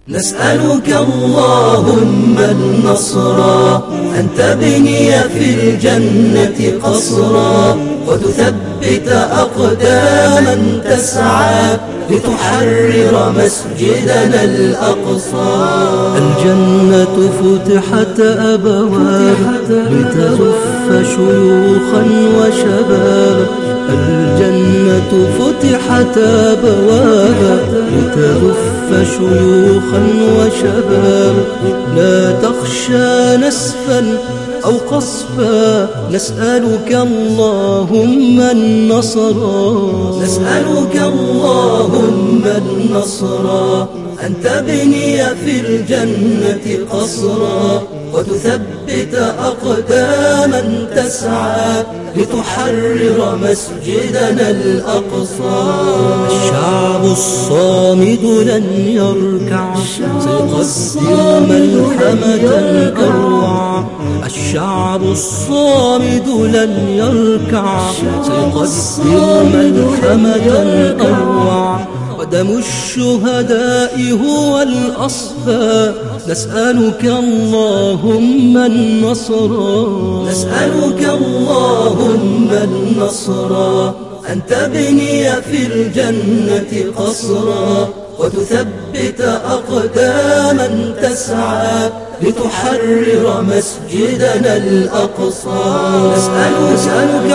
نسألك اللهم النصر، أن تبني في الجنة قصرا، وتثبت أقداما تسعى لتحرر مسجدنا الأقصى. الجنة فتحت أبواب لتزف شيوخا وشباب. الجنة فتحت أبواب لتزف شيوخا وشباب. لا تخشى نسفا أو قصفا، نسألك اللهم النصر. نسألك اللهم النصر، أن تبني في الجنة قصرا، وتثبت أقداما تسعى لتحرر مسجدنا الأقصى. الشعب الصامد لن يركع، سيقدم ملحمة أروع. الشعب الصامد لن يركع، سيقدم ملحمة أروع. ودم الشهداء هو الأصفى، نسألك اللهم النصر. نسألك اللهم النصر، أن تبني في الجنة قصرا، وتثبت أقداما تسعى لتحرر مسجدنا الأقصى. نسألك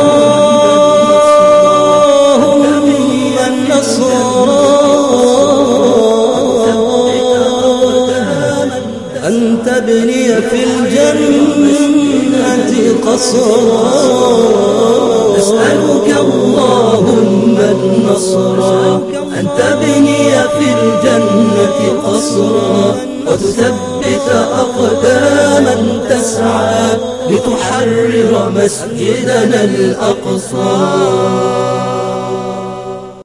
اللهم النصر، أن تبني في الجنة قصرا. نسألك اللهم النصر، أن تبني في الجنة قصرا، وتثبت أقداما تسعى لتحرر مسجدنا الأقصى.